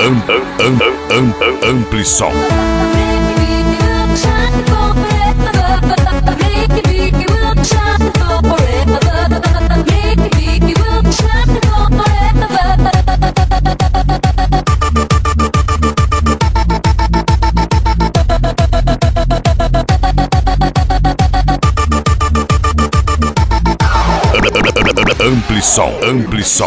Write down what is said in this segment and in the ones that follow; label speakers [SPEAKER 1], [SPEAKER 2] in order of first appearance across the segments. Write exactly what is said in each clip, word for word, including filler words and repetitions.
[SPEAKER 1] Ampli som. Ampli som, ampli som.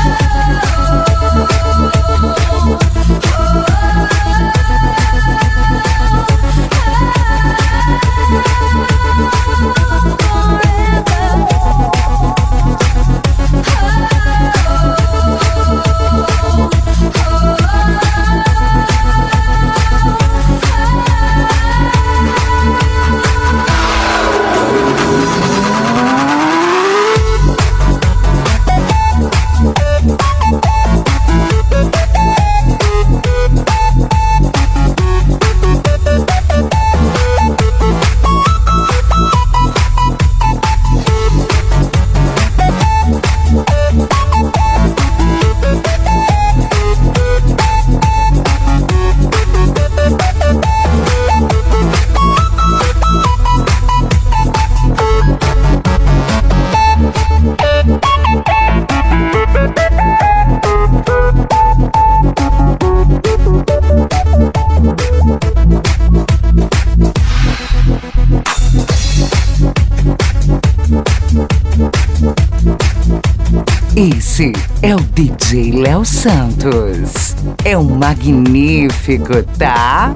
[SPEAKER 2] Esse é o D J Léo Santos. É um magnífico, tá?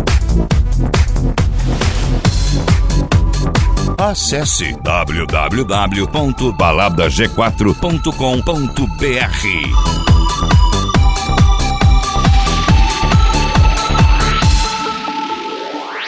[SPEAKER 1] Acesse w w w ponto balada g quatro ponto com ponto b r.